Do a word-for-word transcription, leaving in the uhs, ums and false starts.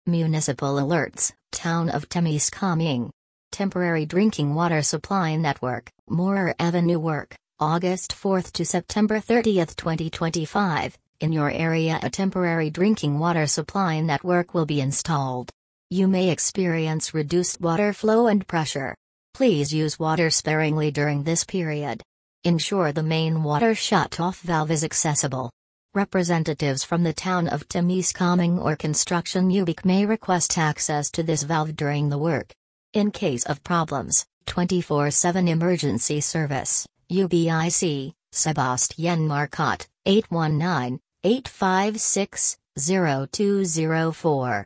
Municipal alerts, Town of Temiskaming. Temporary drinking water supply network, Moorer Avenue work, August fourth to September thirtieth twenty twenty-five. In your area a temporary drinking water supply network will be installed. You may experience reduced water flow and pressure. Please use water sparingly during this period. Ensure the main water shut-off valve is accessible. Representatives from the town of Temiskaming or Construction U B I C may request access to this valve during the work. In case of problems, twenty-four seven emergency service, U B I C, Sebastien Marcotte, eight one nine, eight five six, zero two zero four.